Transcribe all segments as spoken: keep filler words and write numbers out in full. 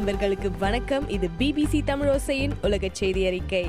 நண்பர்களுக்கு வணக்கம். இது பிபிசி தமிழோசையின் உலக செய்தி அறிக்கை.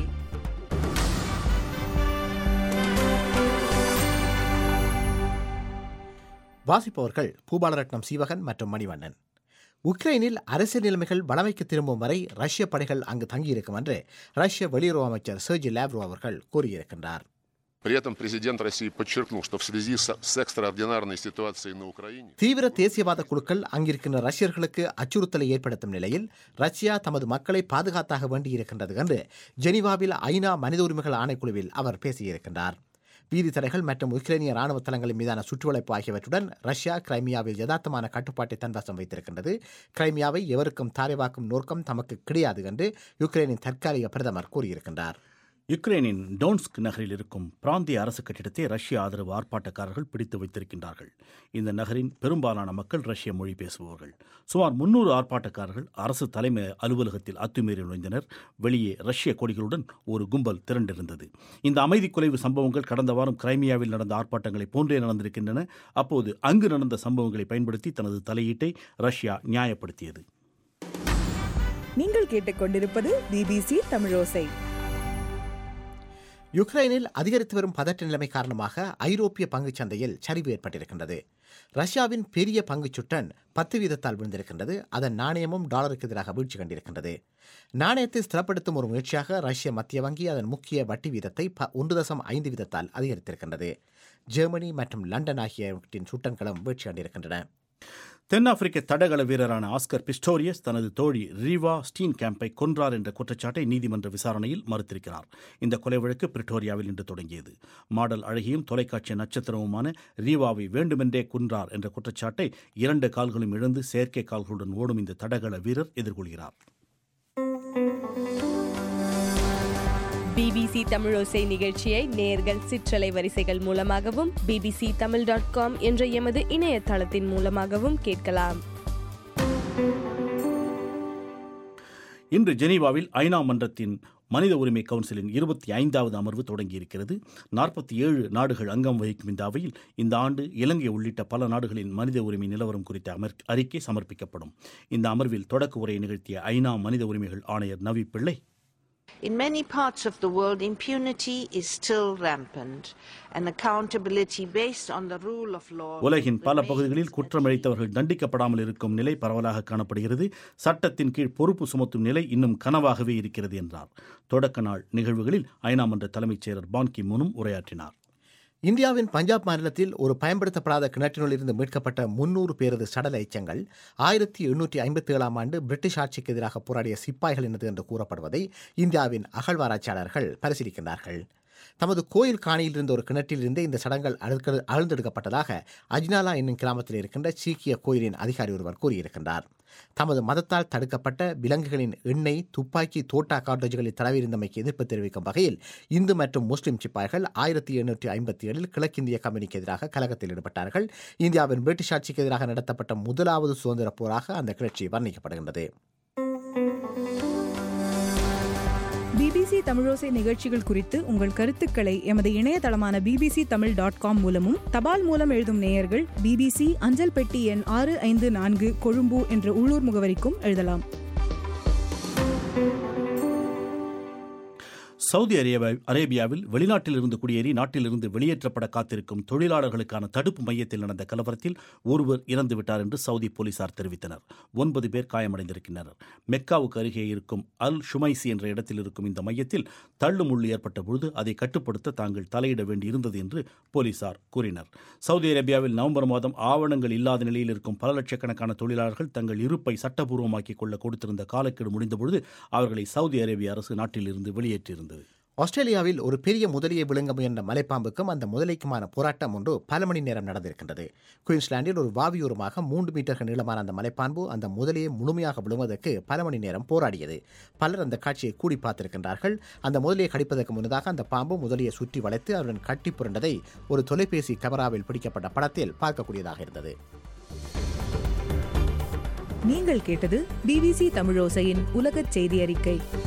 வாசிப்பவர்கள் பூபாலரட்னம் சீவகன் மற்றும் மணிவண்ணன். உக்ரைனில் அரசியல் நிலைமைகள் வளமைக்கு திரும்பும் வரை ரஷ்ய படைகள் அங்கு தங்கியிருக்கும் என்று ரஷ்ய வெளியுறவு அமைச்சர் செர்ஜி லாவ்ரோவ் அவர்கள் கூறியிருக்கின்றார். При этом президент России подчеркнул, что в связи с экстраординарной ситуацией на Украине தீவிர தேசியவாத குழுக்கள் அங்கிருக்கின்ற ரஷ்யர்களுக்கு அச்சுறுத்தலை ஏற்படுத்தும் நிலையில் ரஷ்யா தமது மக்களை பாதுகாத்தாக வேண்டியிருக்கின்றது என்று ஜெனீவாவில் ஐநா மனித உரிமைகள் ஆணைக்குழுவில் அவர் பேசியிருக்கின்றார். வீதி தடைகள் மற்றும் உக்ரைனிய ராணுவ தளங்களின் மீதான சுற்றுவளைப்பு ஆகியவற்றுடன் ரஷ்யா கிரைமியாவில் யதார்த்தமான கட்டுப்பாட்டை தன்வசம் வைத்திருக்கின்றது. கிரைமியாவை எவருக்கும் தாரைவாக்கும் நோக்கம் தமக்கு கிடையாது என்று யுக்ரைனின் தற்காலிக பிரதமர் கூறியிருக்கின்றார். யுக்ரைனின் டோன்ஸ்க் நகரில் இருக்கும் பிராந்திய அரசு கட்டிடத்தை ரஷ்ய ஆதரவு ஆர்ப்பாட்டக்காரர்கள் பிடித்து வைத்திருக்கின்றார்கள். இந்த நகரின் பெரும்பாலான மக்கள் ரஷ்ய மொழி பேசுபவர்கள். சுமார் முன்னூறு ஆர்ப்பாட்டக்காரர்கள் அரசு தலைமை அலுவலகத்தில் அத்துமீறி நுழைந்தனர். வெளியே ரஷ்ய கொடிகளுடன் ஒரு கும்பல் திரண்டிருந்தது. இந்த அமைதி குலைவு சம்பவங்கள் கடந்த வாரம் கிரைமியாவில் நடந்த ஆர்ப்பாட்டங்களை போன்றே நடந்திருக்கின்றன. அப்போது அங்கு நடந்த சம்பவங்களை பயன்படுத்தி தனது தலையீட்டை ரஷ்யா நியாயப்படுத்தியது. நீங்கள் கேட்டுக்கொண்டிருப்பது பிபிசி தமிழோசை. யுக்ரைனில் அதிகரித்து வரும் பதற்ற நிலைமை காரணமாக ஐரோப்பிய பங்குச் சந்தையில் சரிவு ஏற்பட்டிருக்கின்றது. ரஷ்யாவின் பெரிய பங்குச் சுட்டன் பத்து வீதத்தால் விழுந்திருக்கின்றது. அதன் நாணயமும் டாலருக்கு எதிராக வீழ்ச்சி கண்டிருக்கின்றது. நாணயத்தை ஸ்திரப்படுத்தும் ஒரு முயற்சியாக ரஷ்ய மத்திய வங்கி அதன் முக்கிய வட்டி வீதத்தை ஒன்று தசம் ஐந்து வீதத்தால் அதிகரித்திருக்கின்றது. ஜெர்மனி மற்றும் லண்டன் ஆகியவற்றின் சுட்டன்களும் வீழ்ச்சி கண்டிருக்கின்றன. தென்னாப்பிரிக்க தடகள வீரரான ஆஸ்கர் பிஸ்டோரியஸ் தனது தோழி ரீவா ஸ்டீன் கேம்பை கொன்றார் என்ற குற்றச்சாட்டை நீதிமன்ற விசாரணையில் மறுத்திருக்கிறார். இந்த கொலை வழக்கு பிரிட்டோரியாவில் இன்று தொடங்கியது. மாடல் அழகியும் தொலைக்காட்சி நட்சத்திரமுமான ரீவாவை வேண்டுமென்றே கொன்றார் என்ற குற்றச்சாட்டை இரண்டு கால்களும் இழந்து செயற்கை கால்களுடன் ஓடும் இந்த தடகள வீரர் எதிர்கொள்கிறார். பிபிசி தமிழோசை நிகழ்ச்சியை நேயர்கள் சிற்றலை வரிசைகள் மூலமாகவும் பிபிசி தமிழ் டாட் காம் என்ற எமது இணையதளத்தின் மூலமாகவும் கேட்கலாம். இன்று ஜெனீவாவில் ஐநா மன்றத்தின் மனித உரிமை கவுன்சிலின் இருபத்தி ஐந்தாவது அமர்வு தொடங்கியிருக்கிறது. நாற்பத்தி ஏழு நாடுகள் அங்கம் வகிக்கும் இந்த அவையில் இந்த ஆண்டு இலங்கை உள்ளிட்ட பல நாடுகளின் மனித உரிமை நிலவரம் குறித்த அமர் அறிக்கை சமர்ப்பிக்கப்படும். இந்த அமர்வில் தொடக்க உரையை நிகழ்த்திய ஐநா மனித உரிமைகள் ஆணையர் நவி பிள்ளை, In many parts of the world, impunity is still rampant, and accountability based on the rule of law. உலகின் பல பகுதிகளில் குற்றமளித்தவர்கள் தண்டிக்கப்படாமல் இருக்கும் நிலை பரவலாக காணப்படுகிறது. சட்டத்தின் கீழ் பொறுப்பு சுமத்தும் நிலை இன்னும் கனவாகவே இருக்கிறது என்றார். தொடக்க நாள் நிகழ்வுகளில் ஐநா மன்ற தலைமைச் செயலர் பான் கி மூனும் உரையாற்றினார். இந்தியாவின் பஞ்சாப் மாநிலத்தில் ஒரு பயன்படுத்தப்படாத கிணற்றினுள் இருந்து மீட்கப்பட்ட முன்னூறு பேரது சடல எச்சங்கள் ஆயிரத்தி எண்ணூற்றி ஐம்பத்தி ஏழாம் ஆண்டு பிரிட்டிஷ் ஆட்சிக்கு எதிராக போராடிய சிப்பாய்களினது என்று கூறப்படுவதை இந்தியாவின் அகழ்வாராய்ச்சியாளர்கள் பரிசீலிக்கின்றார்கள். தமது கோயில் காணியில் இருந்த ஒரு கிணற்றில் இருந்து இந்த சடங்கள் அழுந்தெடுக்கப்பட்டதாக அஜ்னாலா என்னும் கிராமத்தில் இருக்கின்ற சீக்கிய கோயிலின் அதிகாரி ஒருவர் கூறியிருக்கின்றார். தமது மதத்தால் தடுக்கப்பட்ட விலங்குகளின் எண்ணெய், துப்பாக்கி, தோட்டா கார்டேஜ்களில் தடவியிருந்தமைக்கு எதிர்ப்பு தெரிவிக்கும் வகையில் இந்து மற்றும் முஸ்லிம் சிப்பாய்கள் ஆயிரத்தி எண்ணூற்றி ஐம்பத்தி ஏழில் கிழக்கிந்திய கம்பெனிக்கு எதிராக கலகத்தில் ஈடுபட்டார்கள். இந்தியாவின் பிரிட்டிஷ் ஆட்சிக்கு எதிராக நடத்தப்பட்ட முதலாவது சுதந்திர போராக அந்த கிளர்ச்சி வர்ணிக்கப்படுகின்றது. பிபிசி தமிழோசை நிகழ்ச்சிகள் குறித்து உங்கள் கருத்துக்களை எமது இணையதளமான பிபிசி தமிழ் டாட் காம் மூலமும் தபால் மூலம் எழுதும் நேயர்கள் பிபிசி அஞ்சல் பெட்டி எண் ஆறு ஐந்து நான்கு கொழும்பு என்ற உள்ளூர் முகவரிக்கும் எழுதலாம். சவுதி அரேபியா அரேபியாவில் வெளிநாட்டில் இருந்து குடியேறி நாட்டிலிருந்து வெளியேற்றப்பட காத்திருக்கும் தொழிலாளர்களுக்கான தடுப்பு மையத்தில் நடந்த கலவரத்தில் ஒருவர் இறந்துவிட்டார் என்று சவுதி போலீசார் தெரிவித்தனர். ஒன்பது பேர் காயமடைந்திருக்கின்றனர். மெக்காவுக்கு அருகே இருக்கும் அல் ஷுமைசி என்ற இடத்தில் இருக்கும் இந்த மையத்தில் தள்ளுமுள்ளு ஏற்பட்ட பொழுது அதை கட்டுப்படுத்த தாங்கள் தலையிட வேண்டியிருந்தது என்று போலீசார் கூறினர். சவுதி அரேபியாவில் நவம்பர் மாதம் ஆவணங்கள் இல்லாத நிலையில் இருக்கும் பல லட்சக்கணக்கான தொழிலாளர்கள் தங்கள் இருப்பை சட்டபூர்வமாக்கிக் கொள்ள கொடுத்திருந்த காலக்கெடு முடிந்தபொழுது அவர்களை சவுதி அரேபிய அரசு நாட்டிலிருந்து வெளியேற்றியிருந்தது. ஆஸ்திரேலியாவில் ஒரு பெரிய முதலையை விழுங்க முயன்ற மலைப்பாம்புக்கும் அந்த முதலைக்குமான போராட்டம் ஒன்று பல மணி நேரம் நடந்திருக்கின்றது. குயின்ஸ்லாண்டில் ஒரு வாவியூரமாக மூன்று மீட்டர்கள் நீளமான அந்த மலைப்பாம்பு அந்த முதலையை முழுமையாக விழுங்குவதற்கு பல மணி நேரம் போராடியது. பலர் அந்த காட்சியை கூடி பார்த்திருக்கின்றார்கள். அந்த முதலையை கடிப்பதற்கு முன்னதாக அந்த பாம்பு முதலையை சுற்றி வளைத்து அவருடன் கட்டி புரண்டதை ஒரு தொலைபேசி கேமராவில் பிடிக்கப்பட்ட படத்தில் பார்க்கக்கூடியதாக இருந்தது. நீங்கள் கேட்டது பிபிசி தமிழோசையின் உலகச் செய்தி அறிக்கை.